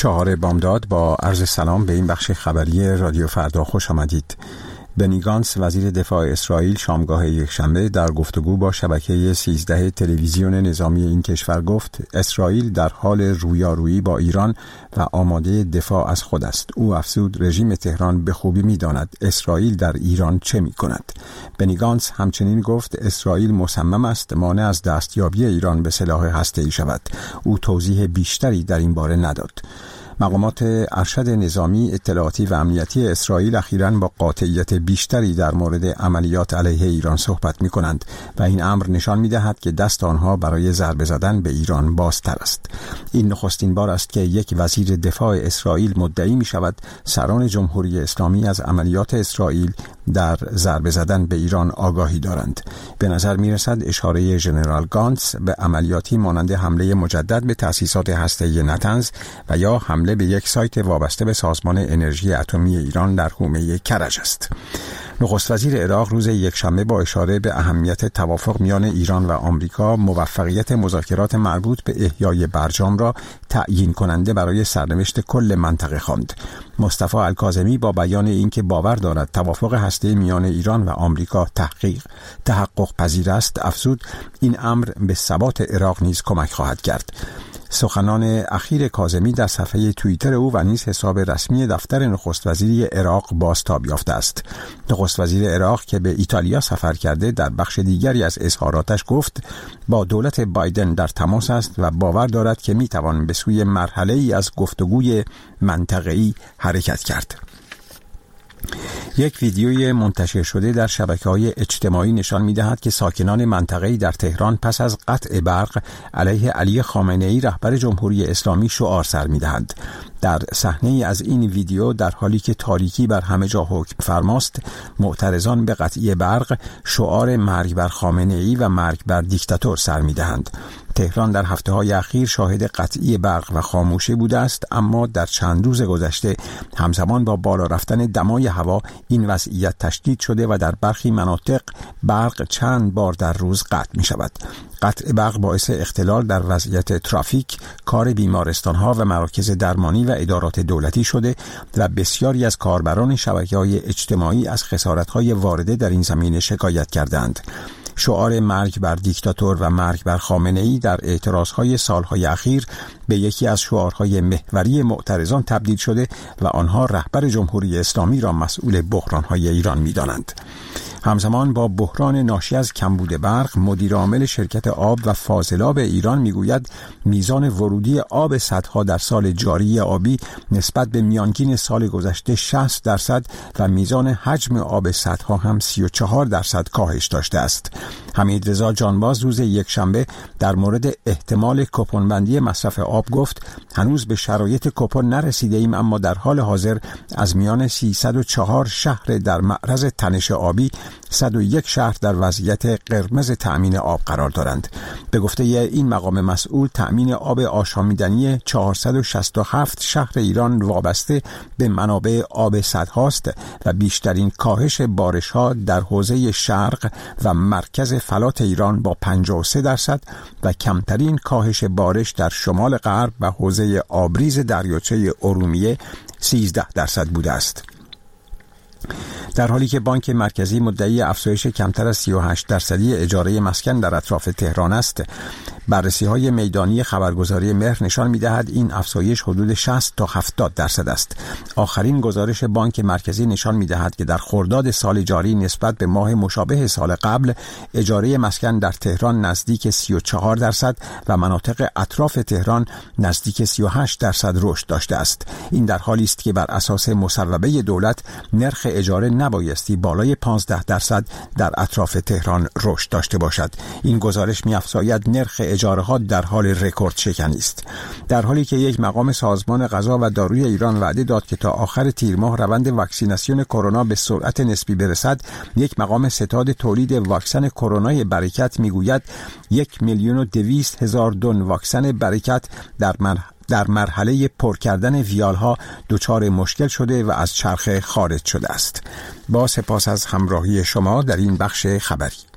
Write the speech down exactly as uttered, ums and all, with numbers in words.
چهار بامداد با عرض سلام به این بخش خبری رادیو فردا خوش آمدید. بنی گانتس وزیر دفاع اسرائیل شامگاه یکشنبه در گفتگو با شبکه سیزده تلویزیون نظامی این کشور گفت اسرائیل در حال رویارویی با ایران و آماده دفاع از خود است. او افزود رژیم تهران به خوبی می‌داند اسرائیل در ایران چه می‌کند. بنی گانتس همچنین گفت اسرائیل مصمم است مانع از دستیابی ایران به سلاح هسته‌ای شود. او توضیح بیشتری در این باره نداد. مقامات ارشد نظامی، اطلاعاتی و امنیتی اسرائیل اخیراً با قاطعیت بیشتری در مورد عملیات علیه ایران صحبت می‌کنند و این امر نشان می‌دهد که دست آنها برای ضربه زدن به ایران بازتر است. این نخستین بار است که یک وزیر دفاع اسرائیل مدعی می‌شود سران جمهوری اسلامی از عملیات اسرائیل در ضربه زدن به ایران آگاهی دارند. به نظر می‌رسد اشاره ژنرال گانتس به عملیاتی مانند حمله مجدد به تأسیسات هسته‌ای نتنز و یا حمله به یک سایت وابسته به سازمان انرژی اتمی ایران در حومه کرج است. نخست وزیر عراق روز یکشنبه با اشاره به اهمیت توافق میان ایران و آمریکا موفقیت مذاکرات مربوط به احیای برجام را تعیین کننده برای سرنوشت کل منطقه خواند. مصطفی الکاظمی با بیان اینکه باور دارد توافق هسته‌ای میان ایران و آمریکا تحقیق تحقق پذیر است افزود این امر به ثبات عراق نیز کمک خواهد کرد. سخنان اخیر کاظمی در صفحه توییتر او و نیز حساب رسمی دفتر نخست وزیری عراق بازتاب یافته است. نخست وزیر عراق که به ایتالیا سفر کرده در بخش دیگری از اظهاراتش گفت با دولت بایدن در تماس است و باور دارد که میتوان به سوی مرحله‌ای از گفتگوی منطقه‌ای حرکت کرد. یک ویدیوی منتشر شده در شبکه‌های اجتماعی نشان می‌دهد که ساکنان منطقه‌ای در تهران پس از قطع برق علیه علی خامنه‌ای رهبر جمهوری اسلامی شعار سر می‌دهند. در صحنه‌ای از این ویدیو در حالی که تاریکی بر همه جا حکم فرماست، معترضان به قطعی برق شعار مرگ بر خامنه‌ای و مرگ بر دیکتاتور سر می‌دهند. تهران در هفته‌های اخیر شاهد قطعی برق و خاموشی بوده است، اما در چند روز گذشته همزمان با بالا رفتن دمای هوا این وضعیت تشدید شده و در برخی مناطق برق چند بار در روز قطع می شود. قطع برق باعث اختلال در وضعیت ترافیک، کار بیمارستان‌ها و مراکز درمانی و ادارات دولتی شده و بسیاری از کاربران شبکه‌های اجتماعی از خسارت‌های وارده در این زمینه شکایت کردند. شعار مرگ بر دیکتاتور و مرگ بر خامنه‌ای در اعتراضهای سالهای اخیر به یکی از شعارهای محوری معترضان تبدیل شده و آنها رهبر جمهوری اسلامی را مسئول بحرانهای ایران می‌دانند. همزمان با بحران ناشی از کمبود برق، مدیر عامل شرکت آب و فاضلاب ایران میگوید میزان ورودی آب سدها در سال جاری آبی نسبت به میانگین سال گذشته شصت درصد و میزان حجم آب سدها هم سی و چهار درصد کاهش داشته است. حمیدرضا جانباز روز یکشنبه در مورد احتمال کوپن‌بندی مصرف آب گفت هنوز به شرایط کوپن نرسیده ایم، اما در حال حاضر از میان سیصد و چهار شهر در معرض تنش آبی صد و یک شهر در وضعیت قرمز تأمین آب قرار دارند. به گفته این مقام مسئول تأمین آب آشامیدنی چهارصد و شصت و هفت شهر ایران وابسته به منابع آب سدهاست و بیشترین کاهش بارش‌ها در حوزه شرق و مرکز فلات ایران با پنجاه و سه درصد و کمترین کاهش بارش در شمال غرب و حوزه آبریز دریاچه ارومیه سیزده درصد بوده است. در حالی که بانک مرکزی مدعی افزایش کمتر از سی و هشت درصدی اجاره مسکن در اطراف تهران است، بررسی‌های میدانی خبرگزاری مهر نشان می‌دهد این افزایش حدود شصت تا هفتاد درصد است. آخرین گزارش بانک مرکزی نشان می‌دهد که در خرداد سال جاری نسبت به ماه مشابه سال قبل اجاره مسکن در تهران نزدیک سی و چهار درصد و مناطق اطراف تهران نزدیک سی و هشت درصد رشد داشته است. این در حالی است که بر اساس مصوبه دولت نرخ اجاره نبایستی بالای پانزده درصد در اطراف تهران رشد داشته باشد. این گزارش می‌افزاید نرخ اجاره ها در حال رکورد شکنی است. در حالی که یک مقام سازمان غذا و داروی ایران وعده داد که تا آخر تیر ماه روند واکسیناسیون کرونا به سرعت نسبی برسد، یک مقام ستاد تولید واکسن کرونای برکت میگوید یک میلیون و دویست هزار دون واکسن برکت در من در مرحله پر کردن ویالها دچار مشکل شده و از چرخه خارج شده است. با سپاس از همراهی شما در این بخش خبری.